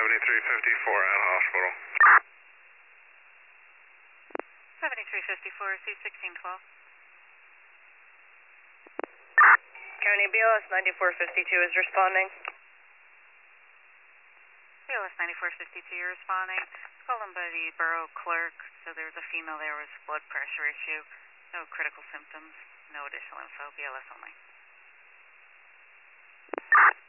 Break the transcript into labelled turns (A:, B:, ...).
A: 7354 at hospital.
B: 7354, C1612.
C: County BLS 9452 is responding.
B: BLS 9452, you're responding. Called in by the borough clerk, so there's a female there with blood pressure issue. No critical symptoms, no additional info, BLS only.